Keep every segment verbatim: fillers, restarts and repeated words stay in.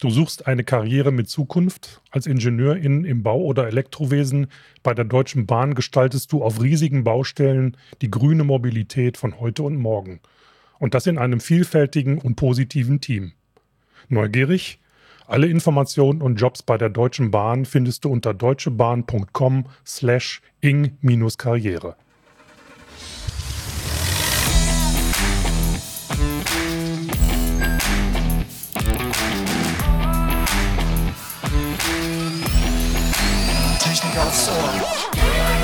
Du suchst eine Karriere mit Zukunft. Als Ingenieurin im Bau- oder Elektrowesen bei der Deutschen Bahn gestaltest du auf riesigen Baustellen die grüne Mobilität von heute und morgen. Und das in einem vielfältigen und positiven Team. Neugierig? Alle Informationen und Jobs bei der Deutschen Bahn findest du unter deutschebahn.com slash ing-karriere. Technik aufs Ohr.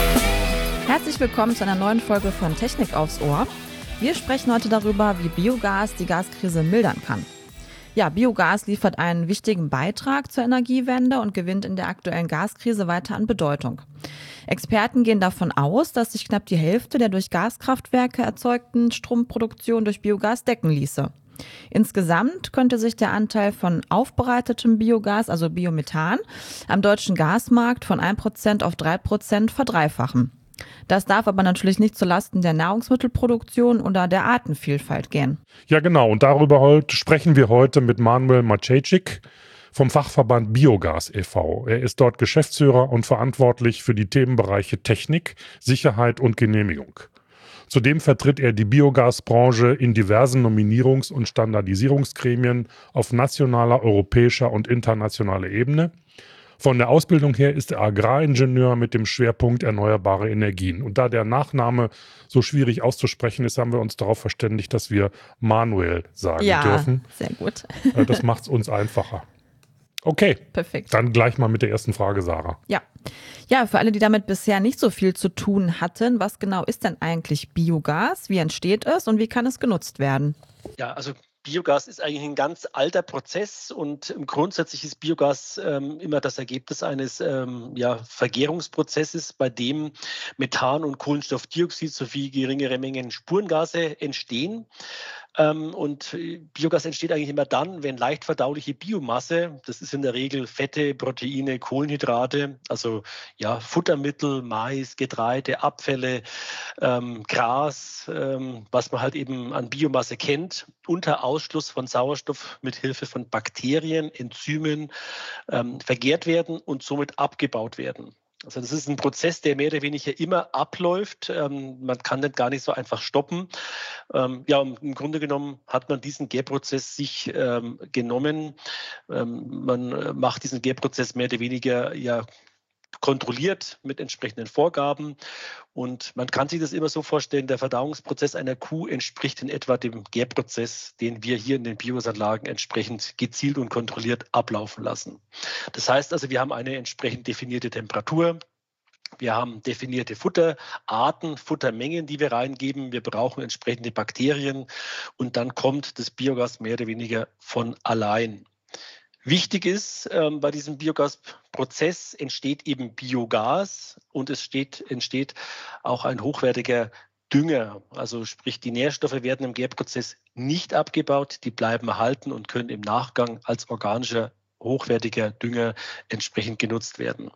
Herzlich willkommen zu einer neuen Folge von Technik aufs Ohr. Wir sprechen heute darüber, wie Biogas die Gaskrise mildern kann. Ja, Biogas liefert einen wichtigen Beitrag zur Energiewende und gewinnt in der aktuellen Gaskrise weiter an Bedeutung. Experten gehen davon aus, dass sich knapp die Hälfte der durch Gaskraftwerke erzeugten Stromproduktion durch Biogas decken ließe. Insgesamt könnte sich der Anteil von aufbereitetem Biogas, also Biomethan, am deutschen Gasmarkt von ein Prozent auf drei Prozent verdreifachen. Das darf aber natürlich nicht zulasten der Nahrungsmittelproduktion oder der Artenvielfalt gehen. Ja genau, und darüber heute sprechen wir heute mit Manuel Maciejczyk vom Fachverband Biogas e V Er ist dort Geschäftsführer und verantwortlich für die Themenbereiche Technik, Sicherheit und Genehmigung. Zudem vertritt er die Biogasbranche in diversen Nominierungs- und Standardisierungsgremien auf nationaler, europäischer und internationaler Ebene. Von der Ausbildung her ist er Agraringenieur mit dem Schwerpunkt erneuerbare Energien. Und da der Nachname so schwierig auszusprechen ist, haben wir uns darauf verständigt, dass wir Manuel sagen ja, dürfen. Sehr gut. Das macht es uns einfacher. Okay, perfekt. Dann gleich mal mit der ersten Frage, Sarah. Ja. Ja, für alle, die damit bisher nicht so viel zu tun hatten, was genau ist denn eigentlich Biogas? Wie entsteht es und wie kann es genutzt werden? Ja, also Biogas ist eigentlich ein ganz alter Prozess und grundsätzlich ist Biogas ähm, immer das Ergebnis eines ähm, ja, Vergärungsprozesses, bei dem Methan und Kohlenstoffdioxid sowie geringere Mengen Spurengase entstehen. Ähm, und Biogas entsteht eigentlich immer dann, wenn leicht verdauliche Biomasse, das ist in der Regel Fette, Proteine, Kohlenhydrate, also ja, Futtermittel, Mais, Getreide, Abfälle, ähm, Gras, ähm, was man halt eben an Biomasse kennt, unter Ausschluss von Sauerstoff mit Hilfe von Bakterien, Enzymen ähm, vergärt werden und somit abgebaut werden. Also das ist ein Prozess, der mehr oder weniger immer abläuft. Ähm, man kann den gar nicht so einfach stoppen. Ähm, ja, im Grunde genommen hat man diesen Gärprozess sich ähm, genommen. Ähm, man macht diesen Gärprozess mehr oder weniger ja kontrolliert mit entsprechenden Vorgaben. Und man kann sich das immer so vorstellen, der Verdauungsprozess einer Kuh entspricht in etwa dem Gärprozess, den wir hier in den Biogasanlagen entsprechend gezielt und kontrolliert ablaufen lassen. Das heißt also, wir haben eine entsprechend definierte Temperatur. Wir haben definierte Futterarten, Futtermengen, die wir reingeben. Wir brauchen entsprechende Bakterien und dann kommt das Biogas mehr oder weniger von allein. Wichtig ist, ähm, bei diesem Biogasprozess entsteht eben Biogas und es steht, entsteht auch ein hochwertiger Dünger. Also sprich, die Nährstoffe werden im Gärprozess nicht abgebaut, die bleiben erhalten und können im Nachgang als organischer, hochwertiger Dünger entsprechend genutzt werden.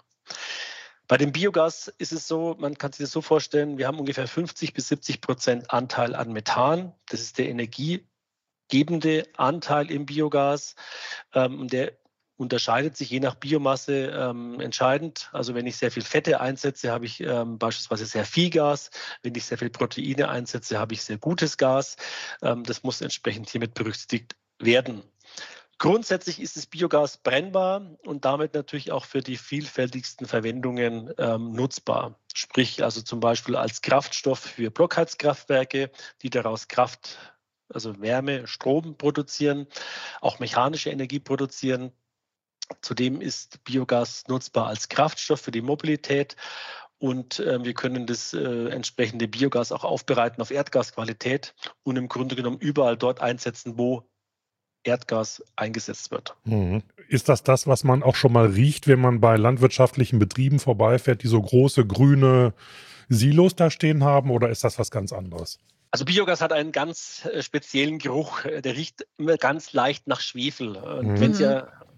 Bei dem Biogas ist es so, man kann sich das so vorstellen, wir haben ungefähr fünfzig bis siebzig Prozent Anteil an Methan. Das ist der Energie gebende Anteil im Biogas. Ähm, der unterscheidet sich je nach Biomasse ähm, entscheidend. Also wenn ich sehr viel Fette einsetze, habe ich ähm, beispielsweise sehr viel Gas. Wenn ich sehr viel Proteine einsetze, habe ich sehr gutes Gas. Ähm, das muss entsprechend hiermit berücksichtigt werden. Grundsätzlich ist das Biogas brennbar und damit natürlich auch für die vielfältigsten Verwendungen ähm, nutzbar. Sprich also zum Beispiel als Kraftstoff für Blockheizkraftwerke, die daraus Kraft also Wärme, Strom produzieren, auch mechanische Energie produzieren. Zudem ist Biogas nutzbar als Kraftstoff für die Mobilität und äh, wir können das äh, entsprechende Biogas auch aufbereiten auf Erdgasqualität und im Grunde genommen überall dort einsetzen, wo Erdgas eingesetzt wird. Mhm. Ist das das, was man auch schon mal riecht, wenn man bei landwirtschaftlichen Betrieben vorbeifährt, die so große grüne Silos da stehen haben, oder ist das was ganz anderes? Also Biogas hat einen ganz äh, speziellen Geruch. Der riecht immer ganz leicht nach Schwefel. Und Mhm. wenn Sie ja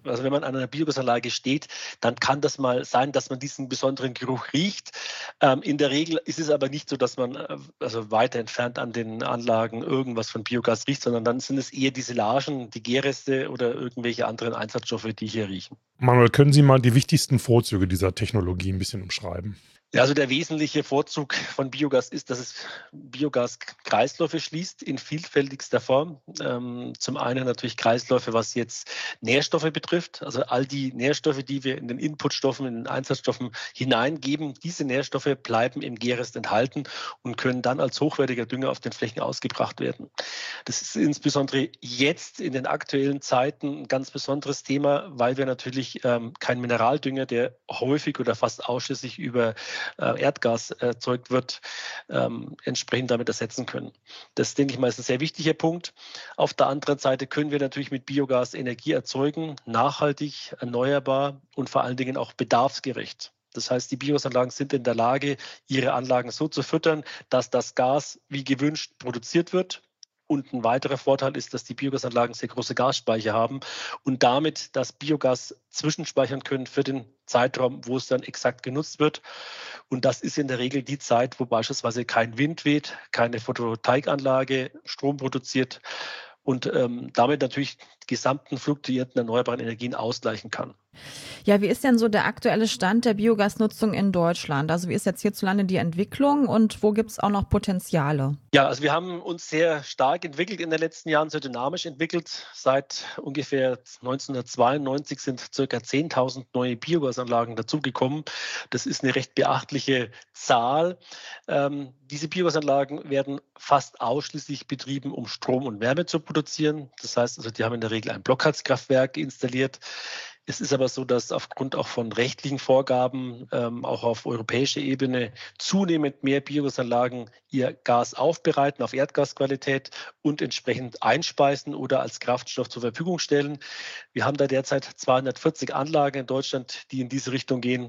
also wenn man an einer Biogasanlage steht, dann kann das mal sein, dass man diesen besonderen Geruch riecht. Ähm, in der Regel ist es aber nicht so, dass man äh, also weiter entfernt an den Anlagen irgendwas von Biogas riecht, sondern dann sind es eher die Silagen, die Gärreste oder irgendwelche anderen Einsatzstoffe, die hier riechen. Manuel, können Sie mal die wichtigsten Vorzüge dieser Technologie ein bisschen umschreiben? Ja, also der wesentliche Vorzug von Biogas ist, dass es Biogaskreisläufe schließt in vielfältigster Form. Ähm, zum einen natürlich Kreisläufe, was jetzt Nährstoffe betrifft. Also all die Nährstoffe, die wir in den Inputstoffen, in den Einsatzstoffen hineingeben, diese Nährstoffe bleiben im Gärrest enthalten und können dann als hochwertiger Dünger auf den Flächen ausgebracht werden. Das ist insbesondere jetzt in den aktuellen Zeiten ein ganz besonderes Thema, weil wir natürlich ähm, kein Mineraldünger, der häufig oder fast ausschließlich über Erdgas erzeugt wird, ähm, entsprechend damit ersetzen können. Das, denke ich mal, ist ein sehr wichtiger Punkt. Auf der anderen Seite können wir natürlich mit Biogas Energie erzeugen, nachhaltig, erneuerbar und vor allen Dingen auch bedarfsgerecht. Das heißt, die Biogasanlagen sind in der Lage, ihre Anlagen so zu füttern, dass das Gas wie gewünscht produziert wird. Und ein weiterer Vorteil ist, dass die Biogasanlagen sehr große Gasspeicher haben und damit das Biogas zwischenspeichern können für den Zeitraum, wo es dann exakt genutzt wird. Und das ist in der Regel die Zeit, wo beispielsweise kein Wind weht, keine Photovoltaikanlage Strom produziert und ähm, damit natürlich die gesamten fluktuierenden erneuerbaren Energien ausgleichen kann. Ja, wie ist denn so der aktuelle Stand der Biogasnutzung in Deutschland? Also wie ist jetzt hierzulande die Entwicklung und wo gibt es auch noch Potenziale? Ja, also wir haben uns sehr stark entwickelt in den letzten Jahren, sehr dynamisch entwickelt. Seit ungefähr neunzehnhundertzweiundneunzig sind ca. zehntausend neue Biogasanlagen dazugekommen. Das ist eine recht beachtliche Zahl. Ähm, diese Biogasanlagen werden fast ausschließlich betrieben, um Strom und Wärme zu produzieren. Das heißt also, die haben in der Regel ein Blockheizkraftwerk installiert. Es ist aber so, dass aufgrund auch von rechtlichen Vorgaben, ähm, auch auf europäischer Ebene, zunehmend mehr Biogasanlagen ihr Gas aufbereiten auf Erdgasqualität und entsprechend einspeisen oder als Kraftstoff zur Verfügung stellen. Wir haben da derzeit zweihundertvierzig Anlagen in Deutschland, die in diese Richtung gehen.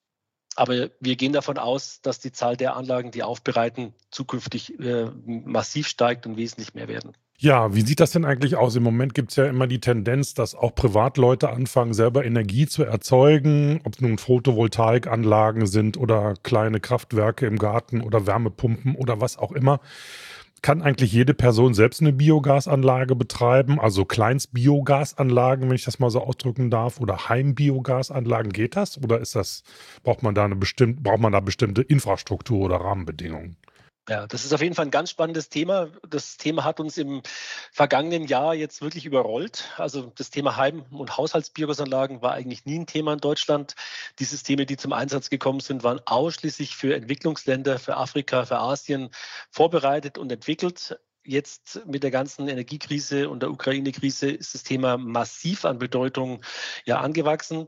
Aber wir gehen davon aus, dass die Zahl der Anlagen, die aufbereiten, zukünftig äh, massiv steigt und wesentlich mehr werden. Ja, wie sieht das denn eigentlich aus? Im Moment gibt es ja immer die Tendenz, dass auch Privatleute anfangen, selber Energie zu erzeugen, ob es nun Photovoltaikanlagen sind oder kleine Kraftwerke im Garten oder Wärmepumpen oder was auch immer. Kann eigentlich jede Person selbst eine Biogasanlage betreiben, also Kleinstbiogasanlagen, wenn ich das mal so ausdrücken darf, oder Heimbiogasanlagen, geht das? Oder ist das, braucht man da eine bestimmte, braucht man da bestimmte Infrastruktur oder Rahmenbedingungen? Ja, das ist auf jeden Fall ein ganz spannendes Thema. Das Thema hat uns im vergangenen Jahr jetzt wirklich überrollt. Also das Thema Heim- und Haushaltsbiogasanlagen war eigentlich nie ein Thema in Deutschland. Die Systeme, die zum Einsatz gekommen sind, waren ausschließlich für Entwicklungsländer, für Afrika, für Asien vorbereitet und entwickelt. Jetzt mit der ganzen Energiekrise und der Ukraine-Krise ist das Thema massiv an Bedeutung ja angewachsen.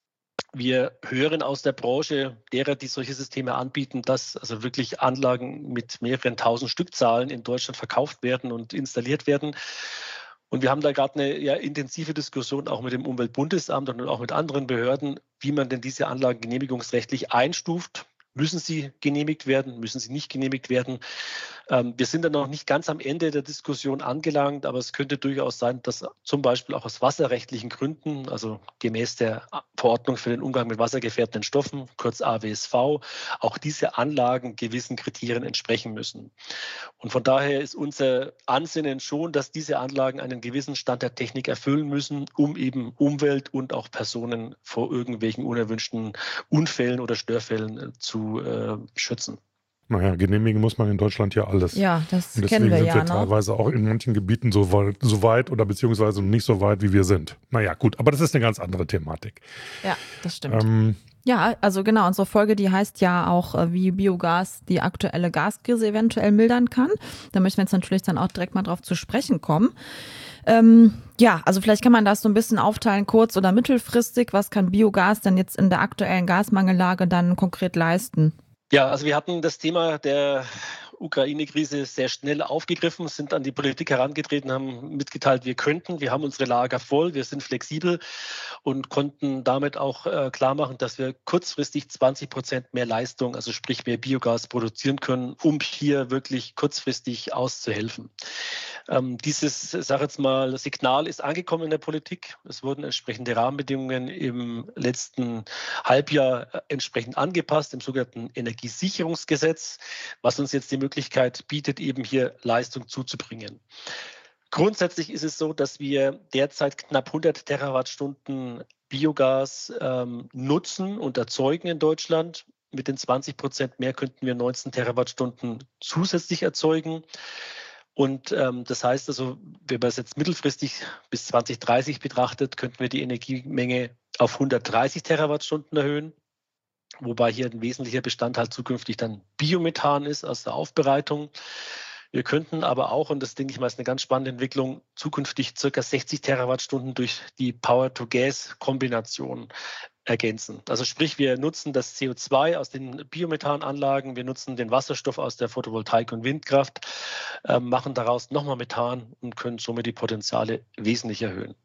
Wir hören aus der Branche derer, die solche Systeme anbieten, dass also wirklich Anlagen mit mehreren tausend Stückzahlen in Deutschland verkauft werden und installiert werden. Und wir haben da gerade eine ja, intensive Diskussion auch mit dem Umweltbundesamt und auch mit anderen Behörden, wie man denn diese Anlagen genehmigungsrechtlich einstuft. Müssen sie genehmigt werden? Müssen sie nicht genehmigt werden? Ähm, wir sind dann noch nicht ganz am Ende der Diskussion angelangt, aber es könnte durchaus sein, dass zum Beispiel auch aus wasserrechtlichen Gründen, also gemäß der Verordnung für den Umgang mit wassergefährdenden Stoffen, kurz A W S V, auch diese Anlagen gewissen Kriterien entsprechen müssen. Und von daher ist unser Ansinnen schon, dass diese Anlagen einen gewissen Stand der Technik erfüllen müssen, um eben Umwelt und auch Personen vor irgendwelchen unerwünschten Unfällen oder Störfällen zu äh, schützen. Naja, genehmigen muss man in Deutschland ja alles. Ja, das Und kennen deswegen wir sind ja, wir ne? teilweise auch in manchen Gebieten so weit, so weit oder beziehungsweise nicht so weit, wie wir sind. Naja, gut, aber das ist eine ganz andere Thematik. Ja, das stimmt. Ähm, Ja, also genau, unsere Folge, die heißt ja auch, äh, wie Biogas die aktuelle Gaskrise eventuell mildern kann. Da möchten wir jetzt natürlich dann auch direkt mal drauf zu sprechen kommen. Ähm, ja, also vielleicht kann man das so ein bisschen aufteilen, kurz- oder mittelfristig. Was kann Biogas denn jetzt in der aktuellen Gasmangellage dann konkret leisten? Ja, also wir hatten das Thema der Ukraine-Krise sehr schnell aufgegriffen, sind an die Politik herangetreten, haben mitgeteilt, wir könnten, wir haben unsere Lager voll, wir sind flexibel und konnten damit auch äh, klar machen, dass wir kurzfristig zwanzig Prozent mehr Leistung, also sprich mehr Biogas produzieren können, um hier wirklich kurzfristig auszuhelfen. Ähm, dieses, sag jetzt mal, Signal ist angekommen in der Politik. Es wurden entsprechende Rahmenbedingungen im letzten Halbjahr äh, entsprechend angepasst, im sogenannten Energiesicherungsgesetz, was uns jetzt die Möglichkeit bietet, eben hier Leistung zuzubringen. Grundsätzlich ist es so, dass wir derzeit knapp hundert Terawattstunden Biogas ähm, nutzen und erzeugen in Deutschland. Mit den zwanzig Prozent mehr könnten wir neunzehn Terawattstunden zusätzlich erzeugen. Und ähm, das heißt also, wenn man es jetzt mittelfristig bis zwanzig dreißig betrachtet, könnten wir die Energiemenge auf hundertdreißig Terawattstunden erhöhen. Wobei hier ein wesentlicher Bestandteil zukünftig dann Biomethan ist aus der Aufbereitung. Wir könnten aber auch, und das denke ich mal ist eine ganz spannende Entwicklung, zukünftig ca. sechzig Terawattstunden durch die Power-to-Gas-Kombination ergänzen. Also sprich, wir nutzen das C O zwei aus den Biomethananlagen, wir nutzen den Wasserstoff aus der Photovoltaik und Windkraft, äh, machen daraus nochmal Methan und können somit die Potenziale wesentlich erhöhen.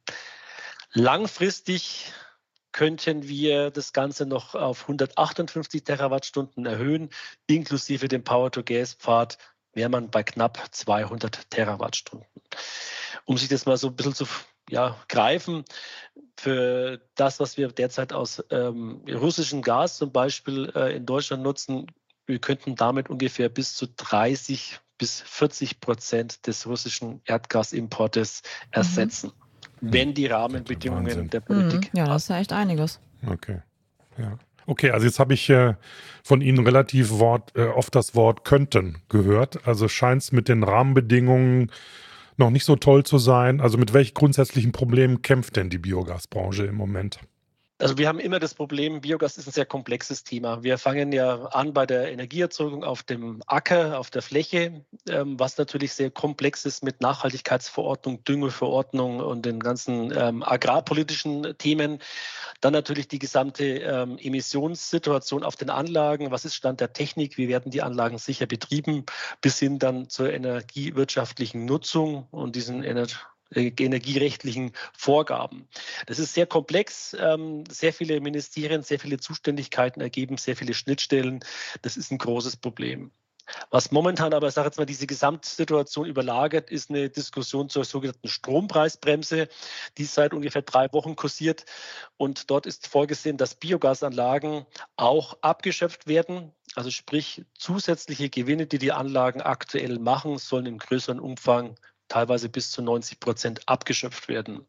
Langfristig könnten wir das Ganze noch auf hundertachtundfünfzig Terawattstunden erhöhen, inklusive dem Power-to-Gas-Pfad wäre man bei knapp zweihundert Terawattstunden. Um sich das mal so ein bisschen zu ja, greifen, für das, was wir derzeit aus ähm, russischem Gas zum Beispiel äh, in Deutschland nutzen, wir könnten damit ungefähr bis zu dreißig bis vierzig Prozent des russischen Erdgasimportes ersetzen, mhm. wenn die Rahmenbedingungen der Politik mhm. Ja, das ist ja echt einiges. Okay, ja. Okay, also jetzt habe ich äh, von Ihnen relativ Wort, äh, oft das Wort könnten gehört. Also scheint es mit den Rahmenbedingungen noch nicht so toll zu sein. Also mit welchen grundsätzlichen Problemen kämpft denn die Biogasbranche im Moment? Also wir haben immer das Problem, Biogas ist ein sehr komplexes Thema. Wir fangen ja an bei der Energieerzeugung auf dem Acker, auf der Fläche, ähm, was natürlich sehr komplex ist mit Nachhaltigkeitsverordnung, Düngeverordnung und den ganzen ähm, agrarpolitischen Themen. Dann natürlich die gesamte ähm, Emissionssituation auf den Anlagen. Was ist Stand der Technik? Wie werden die Anlagen sicher betrieben? Bis hin dann zur energiewirtschaftlichen Nutzung und diesen Ener- energierechtlichen Vorgaben. Das ist sehr komplex. Ähm, sehr viele Ministerien, sehr viele Zuständigkeiten ergeben, sehr viele Schnittstellen. Das ist ein großes Problem. Was momentan aber, ich sage jetzt mal, diese Gesamtsituation überlagert, ist eine Diskussion zur sogenannten Strompreisbremse, die seit ungefähr drei Wochen kursiert. Und dort ist vorgesehen, dass Biogasanlagen auch abgeschöpft werden. Also sprich, zusätzliche Gewinne, die die Anlagen aktuell machen, sollen in größerem Umfang teilweise bis zu neunzig Prozent abgeschöpft werden.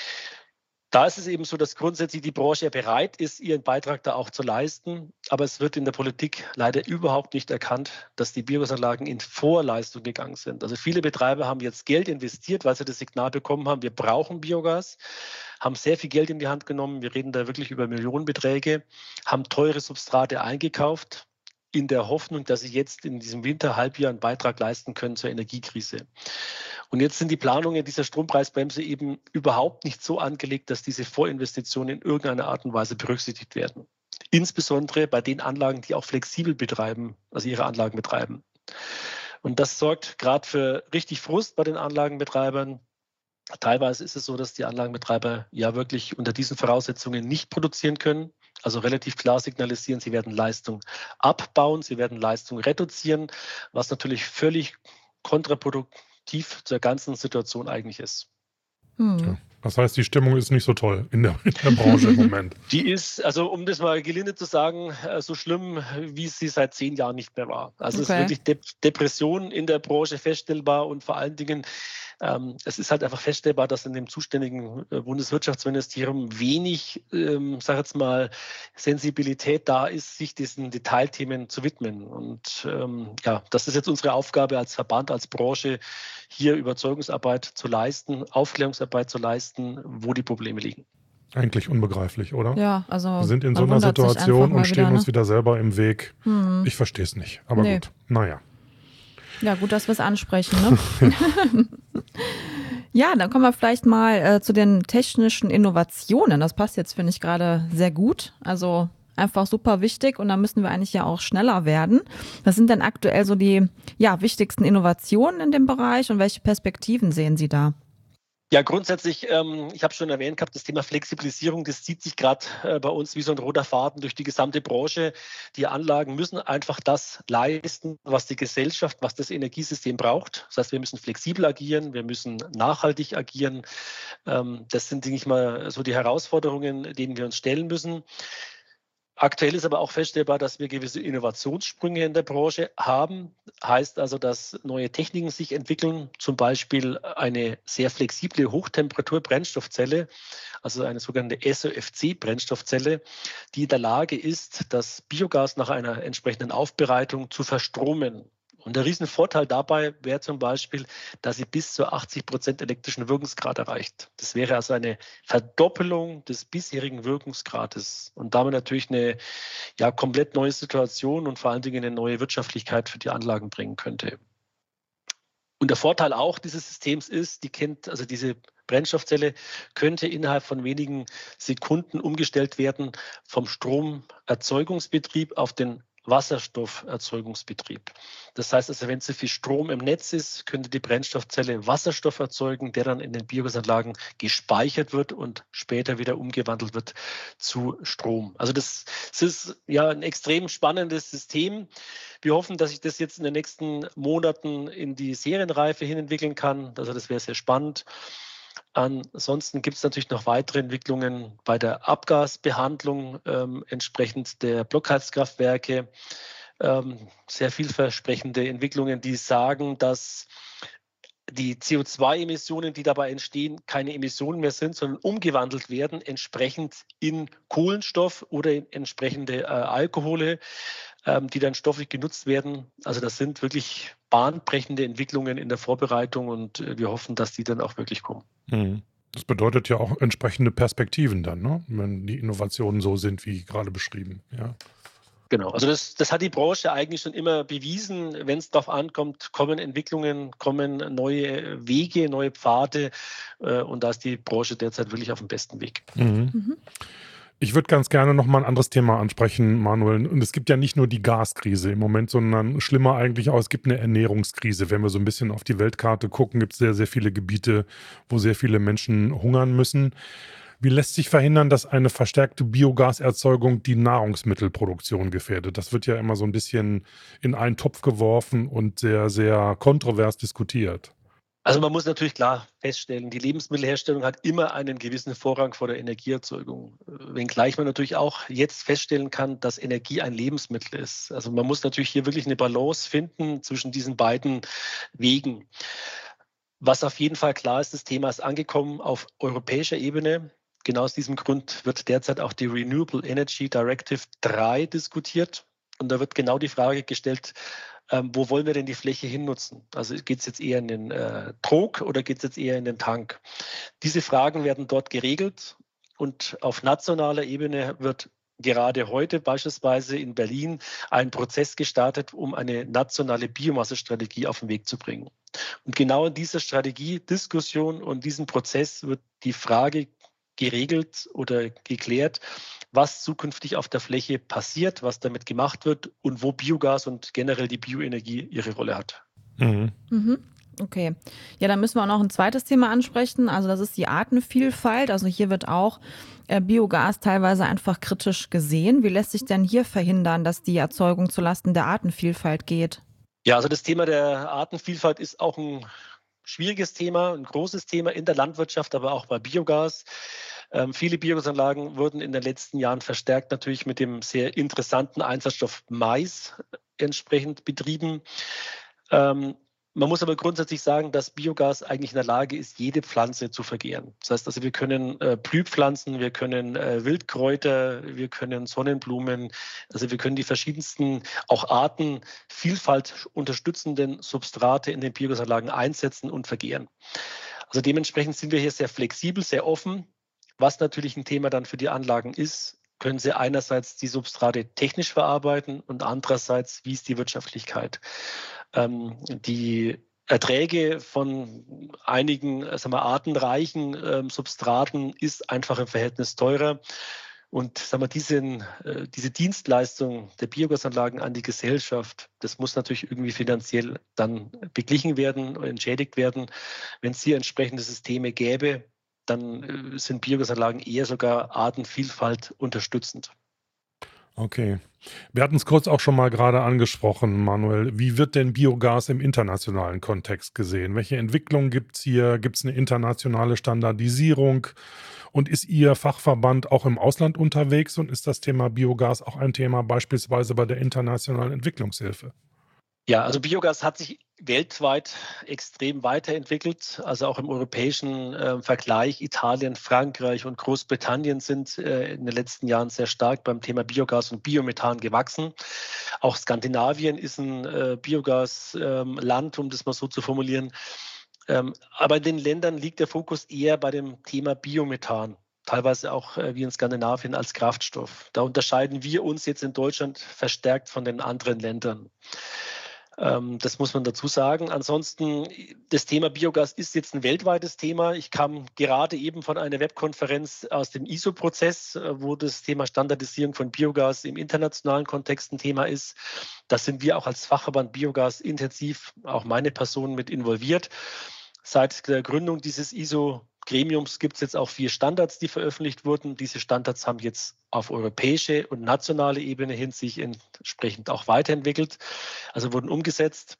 Da ist es eben so, dass grundsätzlich die Branche bereit ist, ihren Beitrag da auch zu leisten. Aber es wird in der Politik leider überhaupt nicht erkannt, dass die Biogasanlagen in Vorleistung gegangen sind. Also viele Betreiber haben jetzt Geld investiert, weil sie das Signal bekommen haben, wir brauchen Biogas, haben sehr viel Geld in die Hand genommen. Wir reden da wirklich über Millionenbeträge, haben teure Substrate eingekauft, in der Hoffnung, dass sie jetzt in diesem Winterhalbjahr einen Beitrag leisten können zur Energiekrise. Und jetzt sind die Planungen dieser Strompreisbremse eben überhaupt nicht so angelegt, dass diese Vorinvestitionen in irgendeiner Art und Weise berücksichtigt werden. Insbesondere bei den Anlagen, die auch flexibel betreiben, also ihre Anlagen betreiben. Und das sorgt gerade für richtig Frust bei den Anlagenbetreibern. Teilweise ist es so, dass die Anlagenbetreiber ja wirklich unter diesen Voraussetzungen nicht produzieren können. Also relativ klar signalisieren, sie werden Leistung abbauen, sie werden Leistung reduzieren, was natürlich völlig kontraproduktiv zur ganzen Situation eigentlich ist. Hm. Ja. Das heißt, die Stimmung ist nicht so toll in der, in der Branche im Moment. Die ist, also um das mal gelinde zu sagen, so schlimm, wie sie seit zehn Jahren nicht mehr war. Also okay. Es ist wirklich De- Depression in der Branche feststellbar und vor allen Dingen, ähm, es ist halt einfach feststellbar, dass in dem zuständigen äh, Bundeswirtschaftsministerium wenig, ähm, sag jetzt mal, Sensibilität da ist, sich diesen Detailthemen zu widmen. Und ähm, ja, das ist jetzt unsere Aufgabe als Verband, als Branche, hier Überzeugungsarbeit zu leisten, Aufklärungsarbeit zu leisten, wo die Probleme liegen. Eigentlich unbegreiflich, oder? Ja, also wir sind in so einer Situation und stehen wieder, ne? uns wieder selber im Weg. Hm. Ich verstehe es nicht, aber nee. gut, naja. Ja, gut, dass wir es ansprechen, ne? Ja, dann kommen wir vielleicht mal äh, zu den technischen Innovationen. Das passt jetzt, finde ich, gerade sehr gut. Also einfach super wichtig und da müssen wir eigentlich ja auch schneller werden. Was sind denn aktuell so die ja, wichtigsten Innovationen in dem Bereich und welche Perspektiven sehen Sie da? Ja, grundsätzlich, ähm, ich habe schon erwähnt gehabt, das Thema Flexibilisierung, das zieht sich gerade äh, bei uns wie so ein roter Faden durch die gesamte Branche. Die Anlagen müssen einfach das leisten, was die Gesellschaft, was das Energiesystem braucht. Das heißt, wir müssen flexibel agieren, wir müssen nachhaltig agieren. Ähm, das sind, denke ich mal, so die Herausforderungen, denen wir uns stellen müssen. Aktuell ist aber auch feststellbar, dass wir gewisse Innovationssprünge in der Branche haben. Heißt also, dass neue Techniken sich entwickeln, zum Beispiel eine sehr flexible Hochtemperatur-Brennstoffzelle, also eine sogenannte S O F C-Brennstoffzelle, die in der Lage ist, das Biogas nach einer entsprechenden Aufbereitung zu verstromen. Und der Riesenvorteil dabei wäre zum Beispiel, dass sie bis zu achtzig Prozent elektrischen Wirkungsgrad erreicht. Das wäre also eine Verdoppelung des bisherigen Wirkungsgrades und damit natürlich eine ja, komplett neue Situation und vor allen Dingen eine neue Wirtschaftlichkeit für die Anlagen bringen könnte. Und der Vorteil auch dieses Systems ist, die kennt, also diese Brennstoffzelle könnte innerhalb von wenigen Sekunden umgestellt werden vom Stromerzeugungsbetrieb auf den Wasserstofferzeugungsbetrieb. Das heißt also, wenn zu viel Strom im Netz ist, könnte die Brennstoffzelle Wasserstoff erzeugen, der dann in den Biogasanlagen gespeichert wird und später wieder umgewandelt wird zu Strom. Also das, das ist ja ein extrem spannendes System. Wir hoffen, dass sich das jetzt in den nächsten Monaten in die Serienreife hin entwickeln kann. Also das wäre sehr spannend. Ansonsten gibt es natürlich noch weitere Entwicklungen bei der Abgasbehandlung ähm, entsprechend der Blockheizkraftwerke. Ähm, sehr vielversprechende Entwicklungen, die sagen, dass die C O zwei Emissionen, die dabei entstehen, keine Emissionen mehr sind, sondern umgewandelt werden, entsprechend in Kohlenstoff oder in entsprechende äh, Alkohole, ähm, die dann stofflich genutzt werden. Also das sind wirklich bahnbrechende Entwicklungen in der Vorbereitung und äh, wir hoffen, dass die dann auch wirklich kommen. Mhm. Das bedeutet ja auch entsprechende Perspektiven dann, ne? Wenn die Innovationen so sind, wie gerade beschrieben. Ja. Genau, also das, das hat die Branche eigentlich schon immer bewiesen. Wenn es darauf ankommt, kommen Entwicklungen, kommen neue Wege, neue Pfade äh, und da ist die Branche derzeit wirklich auf dem besten Weg. Mhm. Mhm. Ich würde ganz gerne noch mal ein anderes Thema ansprechen, Manuel. Und es gibt ja nicht nur die Gaskrise im Moment, sondern schlimmer eigentlich auch, es gibt eine Ernährungskrise. Wenn wir so ein bisschen auf die Weltkarte gucken, gibt es sehr, sehr viele Gebiete, wo sehr viele Menschen hungern müssen. Wie lässt sich verhindern, dass eine verstärkte Biogaserzeugung die Nahrungsmittelproduktion gefährdet? Das wird ja immer so ein bisschen in einen Topf geworfen und sehr, sehr kontrovers diskutiert. Also man muss natürlich klar feststellen, die Lebensmittelherstellung hat immer einen gewissen Vorrang vor der Energieerzeugung. Wenngleich man natürlich auch jetzt feststellen kann, dass Energie ein Lebensmittel ist. Also man muss natürlich hier wirklich eine Balance finden zwischen diesen beiden Wegen. Was auf jeden Fall klar ist, das Thema ist angekommen auf europäischer Ebene. Genau aus diesem Grund wird derzeit auch die Renewable Energy Directive drei diskutiert. Und da wird genau die Frage gestellt, ähm, wo wollen wir denn die Fläche hinnutzen? Also geht es jetzt eher in den äh, Trog oder geht es jetzt eher in den Tank? Diese Fragen werden dort geregelt und auf nationaler Ebene wird gerade heute beispielsweise in Berlin ein Prozess gestartet, um eine nationale Biomassestrategie auf den Weg zu bringen. Und genau in dieser Strategiediskussion und diesem Prozess wird die Frage geregelt oder geklärt, was zukünftig auf der Fläche passiert, was damit gemacht wird und wo Biogas und generell die Bioenergie ihre Rolle hat. Mhm. Mhm. Okay. Ja, dann müssen wir auch noch ein zweites Thema ansprechen. Also das ist die Artenvielfalt. Also hier wird auch äh, Biogas teilweise einfach kritisch gesehen. Wie lässt sich denn hier verhindern, dass die Erzeugung zulasten der Artenvielfalt geht? Ja, also das Thema der Artenvielfalt ist auch ein schwieriges Thema, ein großes Thema in der Landwirtschaft, aber auch bei Biogas. Ähm, viele Biogasanlagen wurden in den letzten Jahren verstärkt natürlich mit dem sehr interessanten Einsatzstoff Mais entsprechend betrieben. Ähm, man muss aber grundsätzlich sagen, dass Biogas eigentlich in der Lage ist, jede Pflanze zu vergären. Das heißt also, wir können äh, Blühpflanzen, wir können äh, Wildkräuter, wir können Sonnenblumen, also wir können die verschiedensten, auch Arten, Vielfalt unterstützenden Substrate in den Biogasanlagen einsetzen und vergären. Also dementsprechend sind wir hier sehr flexibel, sehr offen. Was natürlich ein Thema dann für die Anlagen ist, können sie einerseits die Substrate technisch verarbeiten und andererseits, wie ist die Wirtschaftlichkeit? Ähm, die Erträge von einigen sagen wir, artenreichen ähm, Substraten ist einfach im Verhältnis teurer. Und sagen wir, diesen, äh, diese Dienstleistung der Biogasanlagen an die Gesellschaft, das muss natürlich irgendwie finanziell dann beglichen werden, entschädigt werden. Wenn es hier entsprechende Systeme gäbe, dann äh, sind Biogasanlagen eher sogar Artenvielfalt unterstützend. Okay. Wir hatten es kurz auch schon mal gerade angesprochen, Manuel. Wie wird denn Biogas im internationalen Kontext gesehen? Welche Entwicklungen gibt es hier? Gibt es eine internationale Standardisierung? Und ist Ihr Fachverband auch im Ausland unterwegs? Und ist das Thema Biogas auch ein Thema beispielsweise bei der internationalen Entwicklungshilfe? Ja, also Biogas hat sich weltweit extrem weiterentwickelt. Also auch im europäischen äh, Vergleich. Italien, Frankreich und Großbritannien sind äh, in den letzten Jahren sehr stark beim Thema Biogas und Biomethan gewachsen. Auch Skandinavien ist ein äh, Biogasland, um das mal so zu formulieren. Ähm, aber in den Ländern liegt der Fokus eher bei dem Thema Biomethan. Teilweise auch äh, wie in Skandinavien als Kraftstoff. Da unterscheiden wir uns jetzt in Deutschland verstärkt von den anderen Ländern. Ähm, das muss man dazu sagen. Ansonsten, das Thema Biogas ist jetzt ein weltweites Thema. Ich kam gerade eben von einer Webkonferenz aus dem I S O-Prozess, äh, wo das Thema Standardisierung von Biogas im internationalen Kontext ein Thema ist. Da sind wir auch als Fachverband Biogas intensiv, auch meine Person, mit involviert. Seit der Gründung dieses I S O-Gremiums gibt es jetzt auch vier Standards, die veröffentlicht wurden. Diese Standards haben jetzt auf europäische und nationale Ebene hin sich entsprechend auch weiterentwickelt, also wurden umgesetzt.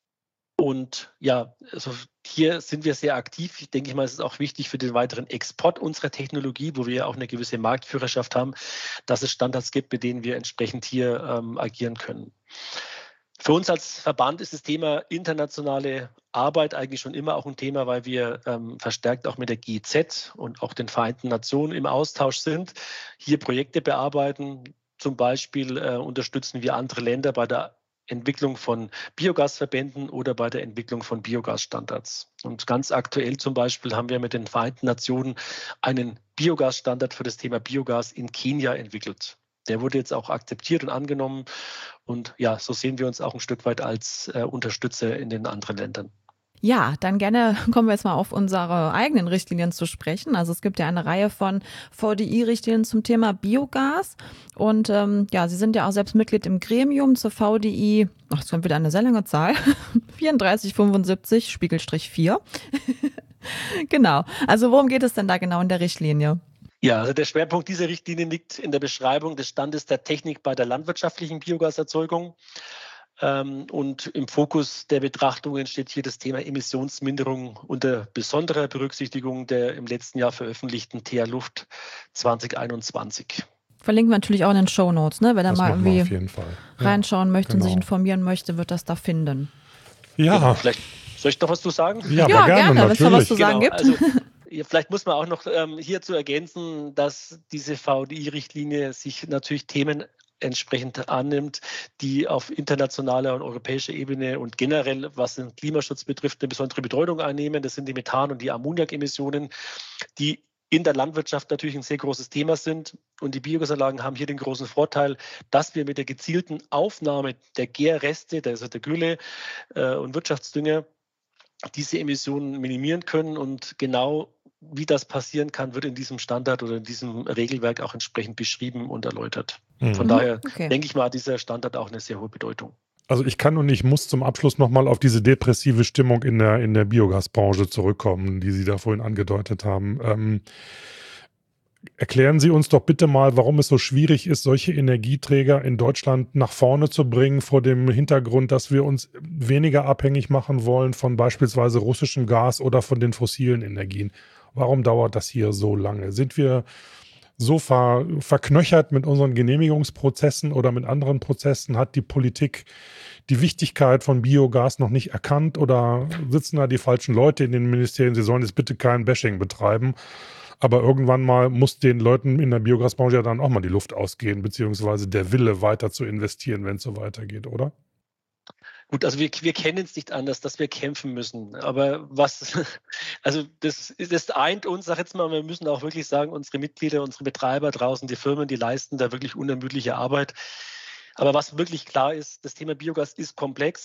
Und ja, also hier sind wir sehr aktiv. Ich denke mal, es ist auch wichtig für den weiteren Export unserer Technologie, wo wir ja auch eine gewisse Marktführerschaft haben, dass es Standards gibt, mit denen wir entsprechend hier ähm, agieren können. Für uns als Verband ist das Thema internationale Arbeit eigentlich schon immer auch ein Thema, weil wir ähm, verstärkt auch mit der G I Z und auch den Vereinten Nationen im Austausch sind, hier Projekte bearbeiten. Zum Beispiel äh, unterstützen wir andere Länder bei der Entwicklung von Biogasverbänden oder bei der Entwicklung von Biogasstandards. Und ganz aktuell zum Beispiel haben wir mit den Vereinten Nationen einen Biogasstandard für das Thema Biogas in Kenia entwickelt. Der wurde jetzt auch akzeptiert und angenommen. Und ja, so sehen wir uns auch ein Stück weit als äh, Unterstützer in den anderen Ländern. Ja, dann gerne kommen wir jetzt mal auf unsere eigenen Richtlinien zu sprechen. Also es gibt ja eine Reihe von V D I-Richtlinien zum Thema Biogas. Und ähm, ja, Sie sind ja auch selbst Mitglied im Gremium zur V D I, ach, das kommt wieder eine sehr lange Zahl, vierunddreißig fünfundsiebzig Spiegelstrich vier. Genau. Also worum geht es denn da genau in der Richtlinie? Ja, also der Schwerpunkt dieser Richtlinie liegt in der Beschreibung des Standes der Technik bei der landwirtschaftlichen Biogaserzeugung. Ähm, und im Fokus der Betrachtungen steht hier das Thema Emissionsminderung unter besonderer Berücksichtigung der im letzten Jahr veröffentlichten T H Luft zwanzig einundzwanzig. Verlinken wir natürlich auch in den Shownotes, ne? Wenn er Das mal machen wir irgendwie auf jeden Fall. Ja, reinschauen möchte und sich genau. informieren möchte, wird das da finden. Ja, Genau, vielleicht soll ich noch was zu sagen? ja, Ja, aber gerne, gerne, wenn es da was natürlich. zu sagen Genau, gibt. also ja, vielleicht muss man auch noch ähm, hierzu ergänzen, dass diese V D I-Richtlinie sich natürlich Themen entsprechend annimmt, die auf internationaler und europäischer Ebene und generell, was den Klimaschutz betrifft, eine besondere Bedeutung einnehmen. Das sind die Methan- und die Ammoniakemissionen, die in der Landwirtschaft natürlich ein sehr großes Thema sind. Und die Biogasanlagen haben hier den großen Vorteil, dass wir mit der gezielten Aufnahme der Gärreste, also der Gülle äh, und Wirtschaftsdünger, diese Emissionen minimieren können. Und genau wie das passieren kann, wird in diesem Standard oder in diesem Regelwerk auch entsprechend beschrieben und erläutert. Mhm. Von daher Okay. denke ich mal, hat dieser Standard auch eine sehr hohe Bedeutung. Also ich kann und ich muss zum Abschluss nochmal auf diese depressive Stimmung in der, in der Biogasbranche zurückkommen, die Sie da vorhin angedeutet haben. Ähm, erklären Sie uns doch bitte mal, warum es so schwierig ist, solche Energieträger in Deutschland nach vorne zu bringen, vor dem Hintergrund, dass wir uns weniger abhängig machen wollen von beispielsweise russischem Gas oder von den fossilen Energien. Warum dauert das hier so lange? Sind wir so ver, verknöchert mit unseren Genehmigungsprozessen oder mit anderen Prozessen? Hat die Politik die Wichtigkeit von Biogas noch nicht erkannt oder sitzen da die falschen Leute in den Ministerien? Sie sollen jetzt bitte kein Bashing betreiben. Aber irgendwann mal muss den Leuten in der Biogasbranche ja dann auch mal die Luft ausgehen, beziehungsweise der Wille weiter zu investieren, wenn es so weitergeht, oder? Gut, also wir, wir kennen es nicht anders, dass wir kämpfen müssen. Aber was, also das, das eint uns, sag jetzt mal, wir müssen auch wirklich sagen, unsere Mitglieder, unsere Betreiber draußen, die Firmen, die leisten da wirklich unermüdliche Arbeit. Aber was wirklich klar ist, das Thema Biogas ist komplex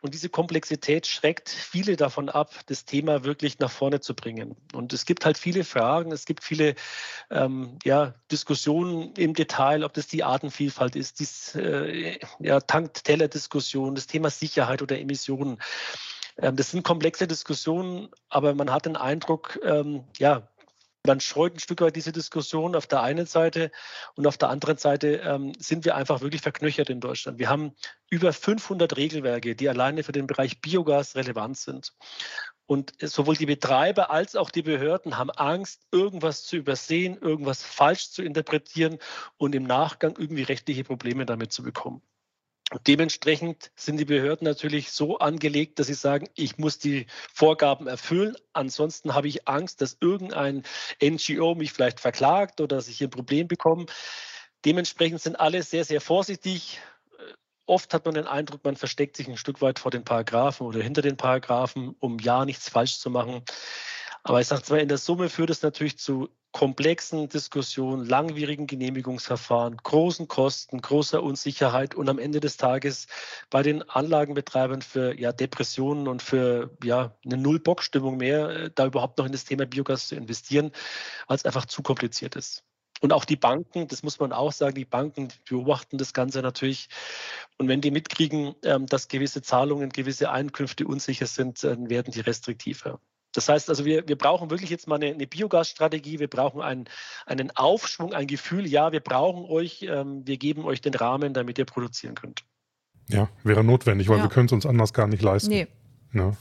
Und diese Komplexität schreckt viele davon ab, das Thema wirklich nach vorne zu bringen. Und es gibt halt viele Fragen, es gibt viele ähm, ja, Diskussionen im Detail, ob das die Artenvielfalt ist, die äh, ja, Tank-Teller-Diskussion, das Thema Sicherheit oder Emissionen. Ähm, das sind komplexe Diskussionen, aber man hat den Eindruck, ähm, ja, man scheut ein Stück weit diese Diskussion auf der einen Seite und auf der anderen Seite ähm, sind wir einfach wirklich verknöchert in Deutschland. Wir haben über fünfhundert Regelwerke, die alleine für den Bereich Biogas relevant sind. Und sowohl die Betreiber als auch die Behörden haben Angst, irgendwas zu übersehen, irgendwas falsch zu interpretieren und im Nachgang irgendwie rechtliche Probleme damit zu bekommen. Und dementsprechend sind die Behörden natürlich so angelegt, dass sie sagen, ich muss die Vorgaben erfüllen. Ansonsten habe ich Angst, dass irgendein N G O mich vielleicht verklagt oder dass ich ein Problem bekomme. Dementsprechend sind alle sehr, sehr vorsichtig. Oft hat man den Eindruck, man versteckt sich ein Stück weit vor den Paragraphen oder hinter den Paragraphen, um ja nichts falsch zu machen. Aber ich sage zwar, in der Summe führt es natürlich zu komplexen Diskussionen, langwierigen Genehmigungsverfahren, großen Kosten, großer Unsicherheit und am Ende des Tages bei den Anlagenbetreibern für ja, Depressionen und für ja, eine Null-Bock-Stimmung mehr, da überhaupt noch in das Thema Biogas zu investieren, weil es einfach zu kompliziert ist. Und auch die Banken, das muss man auch sagen, die Banken beobachten das Ganze natürlich. Und wenn die mitkriegen, dass gewisse Zahlungen, gewisse Einkünfte unsicher sind, dann werden die restriktiver. Das heißt also, wir, wir brauchen wirklich jetzt mal eine, eine Biogasstrategie, wir brauchen einen, einen Aufschwung, ein Gefühl, ja, wir brauchen euch, ähm, wir geben euch den Rahmen, damit ihr produzieren könnt. Ja, wäre notwendig, weil ja. wir können es uns anders gar nicht leisten. Nee. Ja.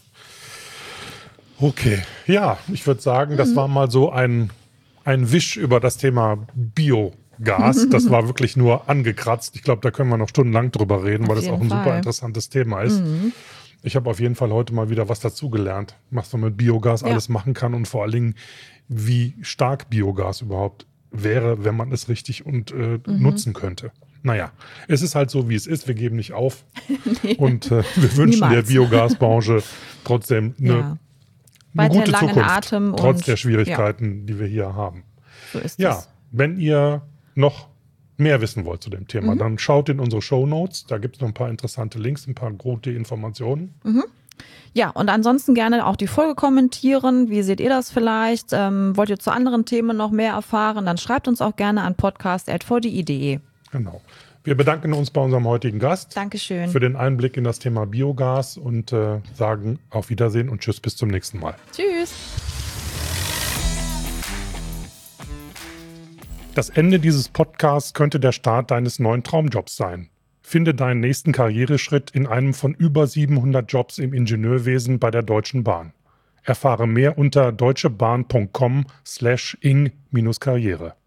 Okay, ja, ich würde sagen, das mhm. war mal so ein, ein Wisch über das Thema Biogas. Das war wirklich nur angekratzt. Ich glaube, da können wir noch stundenlang drüber reden, weil das auch ein Fall. super interessantes Thema ist. Mhm. Ich habe auf jeden Fall heute mal wieder was dazugelernt, was man mit Biogas ja. alles machen kann und vor allen Dingen, wie stark Biogas überhaupt wäre, wenn man es richtig und äh, mhm. nutzen könnte. Naja, es ist halt so, wie es ist. Wir geben nicht auf. nee. Und äh, wir wünschen Niemals. der Biogasbranche trotzdem eine, ja. eine gute Zukunft, Atem trotz und, der Schwierigkeiten, ja. die wir hier haben. So ist ja, es. Wenn ihr noch mehr wissen wollt zu dem Thema, mhm. dann schaut in unsere Shownotes. Da gibt es noch ein paar interessante Links, ein paar gute Informationen. Mhm. Ja, und ansonsten gerne auch die Folge kommentieren. Wie seht ihr das vielleicht? Ähm, wollt ihr zu anderen Themen noch mehr erfahren? Dann schreibt uns auch gerne an podcast at v d i punkt d e. Genau. Wir bedanken uns bei unserem heutigen Gast. Dankeschön. Für den Einblick in das Thema Biogas und äh, sagen auf Wiedersehen und tschüss, bis zum nächsten Mal. Tschüss. Das Ende dieses Podcasts könnte der Start deines neuen Traumjobs sein. Finde deinen nächsten Karriereschritt in einem von über siebenhundert Jobs im Ingenieurwesen bei der Deutschen Bahn. Erfahre mehr unter deutschebahn punkt com slash ing Karriere.